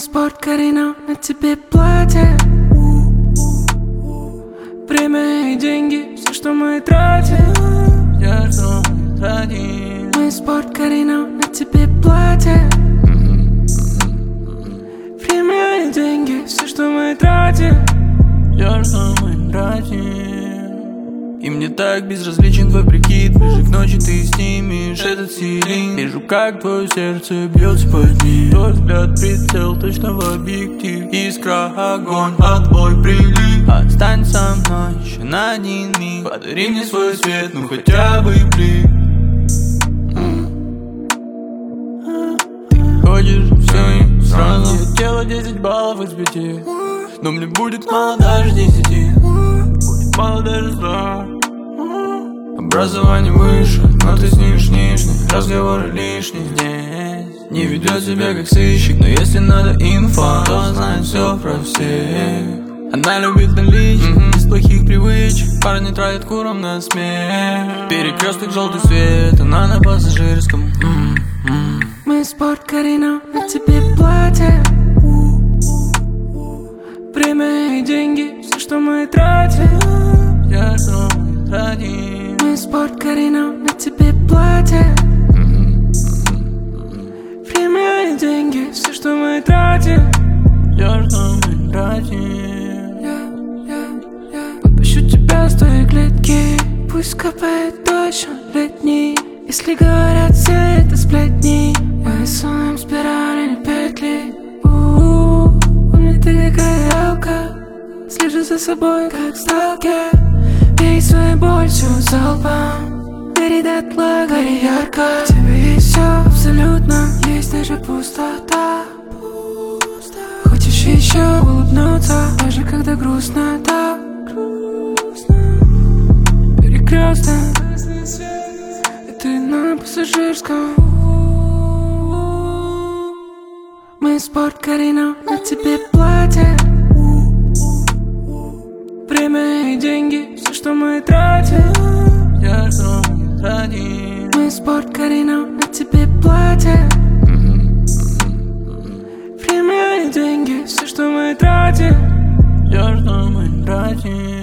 спорт, Карина, на тебе платье. Время и деньги, все, что мы тратим. Я что мы тратим. Мы спорт, Карина, на тебе платье. Время и деньги, все, что мы тратим. Я что мы тратим. И мне так безразличен твой прикид. Ближе к ночи ты снимешь этот силин. Вижу, как твое сердце бьется под ним. Твой взгляд, прицел, точно в объектив. Искра, огонь, а твой прилив. Остань со мной еще на один миг. Подари мне свой свет, ну хотя бы блик. Ты хочешь все и сразу. Я делаю 10 баллов из 5. Но мне будет мало даже 10. Будет мало даже 100. Образование выше, но ты снимешь нижний. Разговоры лишние здесь. Не ведет себя как сыщик, но если надо инфа, то знает все про всех. Она любит наличие, без плохих привычек. Парни тратят куром на смех. Перекресток, желтый свет, она на пассажирском. Мы спорт, Карина, на тебе платье. Время и деньги, все, что мы тратим. Я что мы тратим. Мы спорт, Карина, на тебе платье. Время и деньги, все, что мы тратим. Я что мы тратим. Подпущу тебя с твоей клетки. Пусть капает дождь, он летний. Если говорят все это сплетни, мы рисуем спирали, не петли. Помни, ты какая ялка. Слежу за собой, как сталкер. Пей свою боль всю залпом. Гори дотла, гори ярко. В тебе есть все абсолютно. Есть даже пустота. Хочешь еще улыбнуться, даже когда грустно, так грустно. Перекресток, и ты на пассажирском. Мы спорт, Карина, на тебе платье. Время и деньги, все, что мы тратим. Я что мы тратим. Мы спорт, Карина, на тебе платье. Время и деньги, все, что мы тратим. Я что мы тратим.